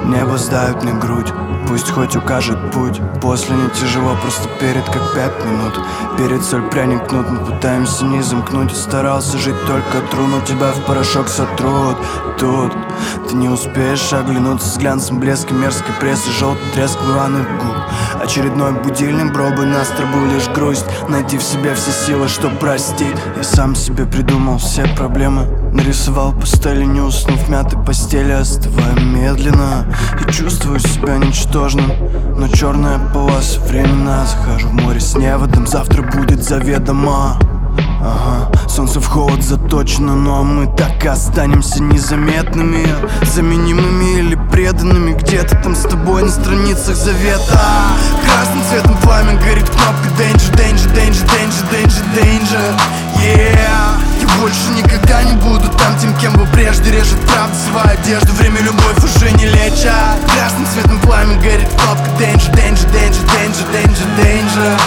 Небо сдают мне грудь, пусть хоть укажет путь. После не тяжело, просто перед как 5 минут. Перед соль пряник кнут, мы пытаемся не замкнуть. Старался жить только тру, но тебя в порошок сотрут. Тут ты не успеешь оглянуться с глянцем блеска мерзкой прессы, желтый треск рваных губ. Очередной будильник, бробы настро был лишь грусть. Найти в себе все силы, чтоб простить. Я сам себе придумал все проблемы, нарисовал пастели, не уснув в мятой постели. Остываю медленно и чувствую себя ничтожным, но черная полоса времена. Захожу в море с неводом, завтра будет заведомо. Ага, солнце в холод заточено, но мы так и останемся незаметными, заменимыми или преданными. Где-то там с тобой на страницах завета. Красным цветом пламя горит кнопка Danger, danger, danger, danger, danger, danger. Yeah, я больше никогда не буду там тем, кем был прежде. Режет правда свою одежду, время любовь уже не лечат. Красным цветом пламя горит кнопка Danger, danger, danger, danger, danger, danger.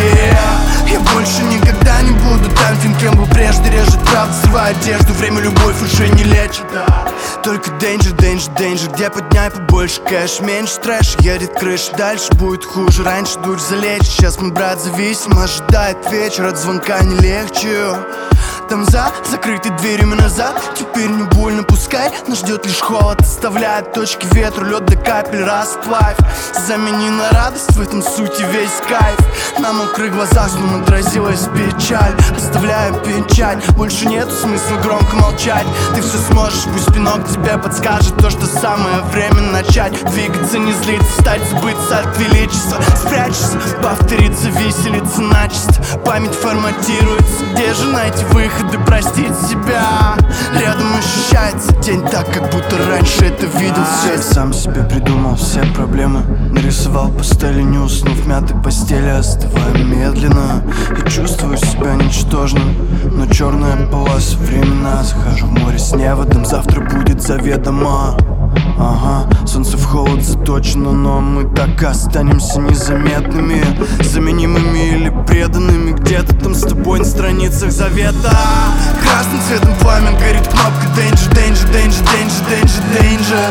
Yeah, я больше никогда не буду там тем, кем был прежде. Режет правда свою одежду, время любовь уже не лечит. Только danger, danger, danger, где подняй побольше кэш, меньше трэш, едет крыша, дальше будет хуже. Раньше дурь залечь, сейчас мой брат зависим, ожидает вечер, от звонка не легче. Там за закрытой дверями назад, теперь не больно, пускай нас ждет лишь холод. Оставляет точки ветру, лед до капель расплавь. Замени на радость, в этом сути весь кайф. На мокрых глазах снова отразилась печаль. Оставляю печать, больше нету смысла громко молчать. Ты все сможешь, пусть пинок тебе подскажет то, что самое время начать. Двигаться, не злиться, встать, забыться от величества. Спрячься, повторится виселица начисто. Память форматируется, где же найти выходы, простить себя? Рядом ощущается день так, как будто раньше это видел все. Я сам себе придумал все проблемы, нарисовал пастели, не уснув в мятой постели. Остываю медленно и чувствую себя ничтожным, но черная полоса времена. Захожу в море с неводом, завтра будет заведомо. Ага, солнце в холод заточено, но мы так и останемся незаметными, заменимыми или преданными. Где-то там с тобой на страницах завета. Красным цветом пламя горит кнопка Danger, danger, danger, danger, danger, danger.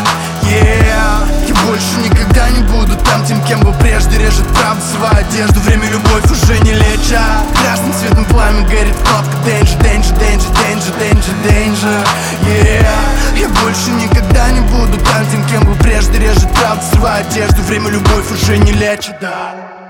Yeah, я больше никогда не буду там тем, кем был прежде. Режет правда свою одежду, время любовь уже не лечат. Красным цветом пламя горит кнопка Danger, danger, danger, danger, danger, danger. Yeah, я больше никогда не буду там тем, кем был прежде. Режет правда свою одежду, время любовь уже не лечит.